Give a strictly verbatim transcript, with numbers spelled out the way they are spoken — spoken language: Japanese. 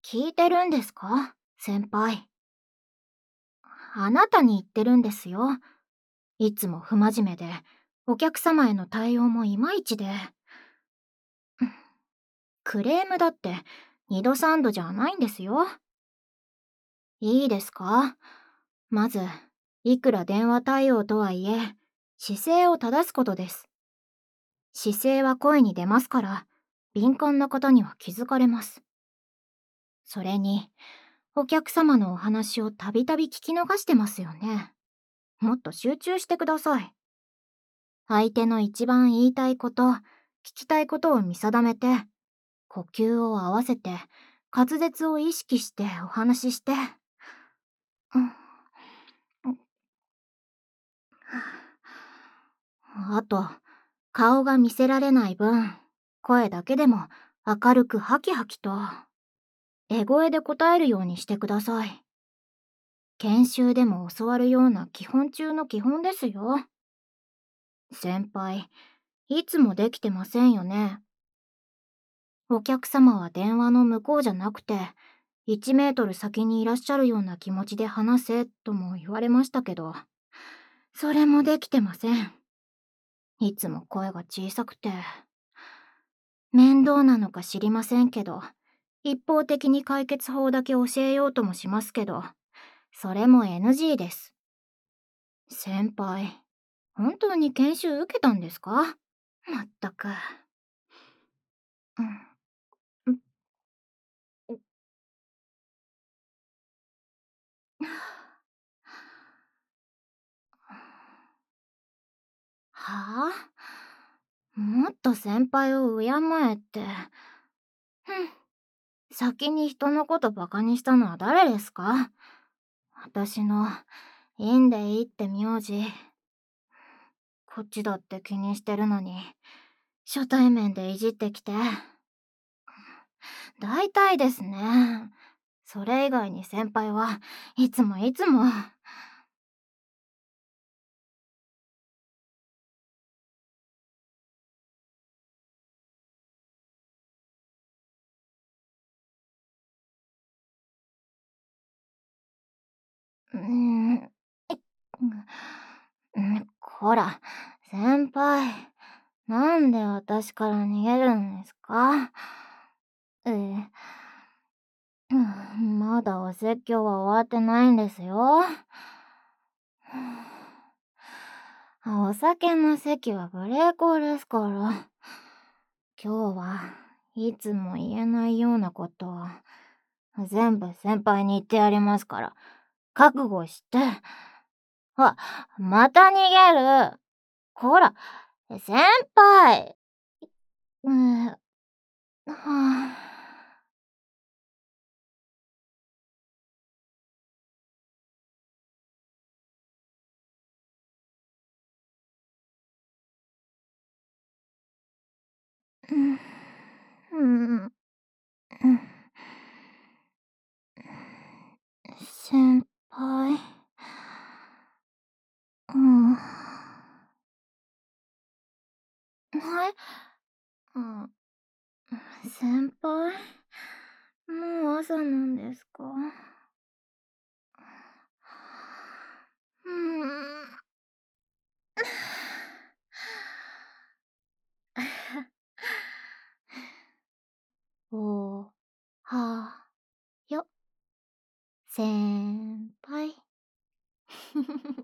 聞いてるんですか先輩。あなたに言ってるんですよ。いつも不真面目で、お客様への対応もいまいちで。クレームだって二度三度じゃないんですよ。いいですか？まず、いくら電話対応とはいえ、姿勢を正すことです。姿勢は声に出ますから、敏感な方には気づかれます。それに、お客様のお話をたびたび聞き逃してますよね。もっと集中してください。相手の一番言いたいこと、聞きたいことを見定めて、呼吸を合わせて、滑舌を意識してお話しして、うん、あと、顔が見せられない分、声だけでも明るくハキハキと、笑声で答えるようにしてください。研修でも教わるような基本中の基本ですよ。先輩、いつもできてませんよね。お客様は電話の向こうじゃなくて、いちメートル先にいらっしゃるような気持ちで話せとも言われましたけど、それもできてません。いつも声が小さくて、面倒なのか知りませんけど、一方的に解決法だけ教えようともしますけど、それも エヌジー です。先輩、本当に研修受けたんですか？まったく。うん、うん、はあ？もっと先輩を敬えって。ふん、先に人のことバカにしたのは誰ですか？私の、いいんでいいって名字。こっちだって気にしてるのに、初対面でいじってきて。大体ですね。それ以外に先輩はいつもいつも。うーん、え、うん、こら、先輩、なんで私から逃げるんですか？ええ、うん、まだお説教は終わってないんですよ。お酒の席は無礼講ですから。今日はいつも言えないようなことを全部先輩に言ってやりますから、覚悟して。あ、また逃げる。こら、先輩。うん、はあ、うん、うん、うん先輩。うん。はい。うん、先輩、もう朝なんですか？うん。おはよ、先輩。